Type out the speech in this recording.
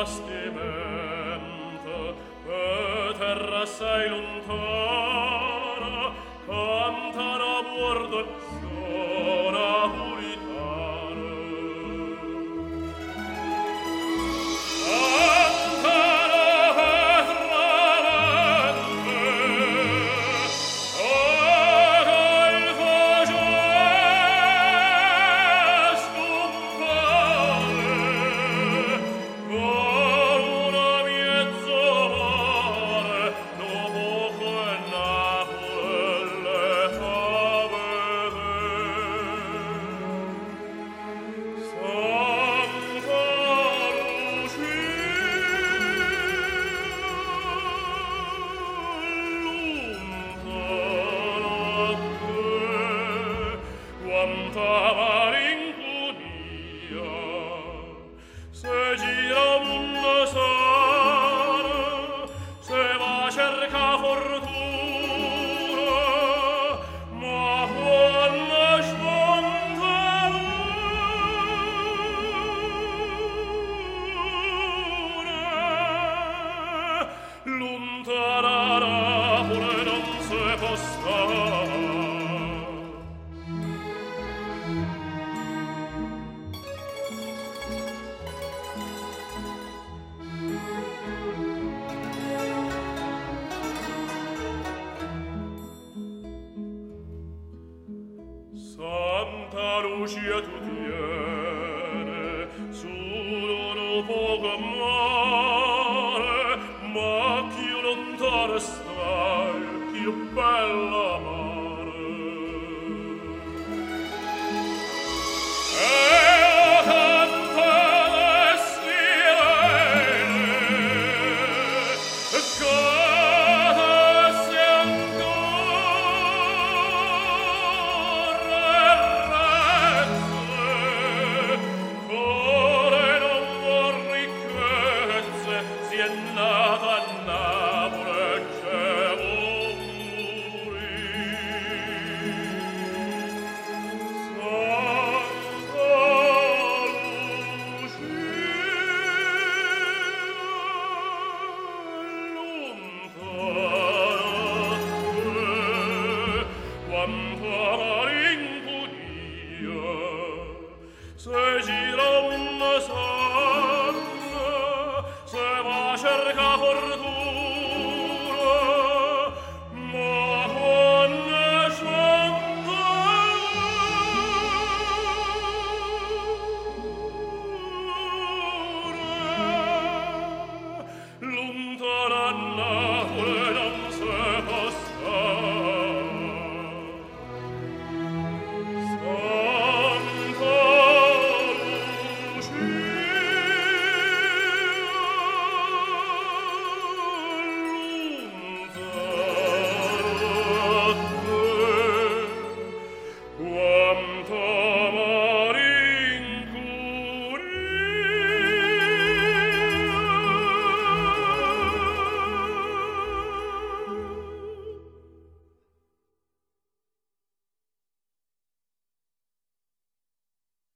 bastimento, e terra assai lontana, cantano a bordo sola puritana. Cantano ferramente, col voce scompare, con una mezz'ora dopo che Napoli le fa vedere. Santa Lucia, lontana a te, quanta malinconia, se gira un mondo sano, se va a cerca fortuna, ma quando spontanea, lontana Napoli non si può stare. Santa Lucia tu tiene solo poco mare, ma più lontano stai, più bella mare. E canta le sirene, cadesse ancora rezze, core non vuol ricchezze, si è nata a Napoli che vuol quanta malinconia, se gira una sanna, se va a cerca fortuna,